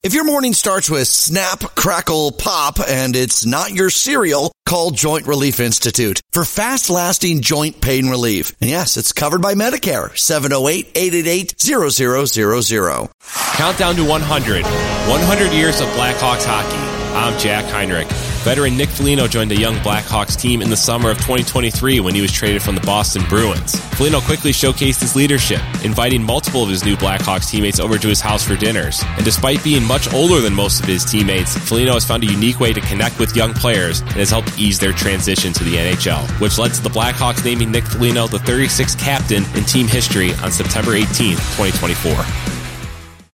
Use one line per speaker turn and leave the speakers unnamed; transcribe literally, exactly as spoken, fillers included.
If your morning starts with snap, crackle, pop, and it's not your cereal, call Joint Relief Institute for fast-lasting joint pain relief. And yes, it's covered by Medicare. seven oh eight, eight eight eight, zero zero zero zero.
Countdown to one hundred. one hundred years of Blackhawks hockey. I'm Jack Heinrich. Veteran Nick Foligno joined the young Blackhawks team in the summer of twenty twenty-three when he was traded from the Boston Bruins. Foligno quickly showcased his leadership, inviting multiple of his new Blackhawks teammates over to his house for dinners. And despite being much older than most of his teammates, Foligno has found a unique way to connect with young players and has helped ease their transition to the N H L, which led to the Blackhawks naming Nick Foligno the thirty-sixth captain in team history on September eighteenth, twenty twenty-four.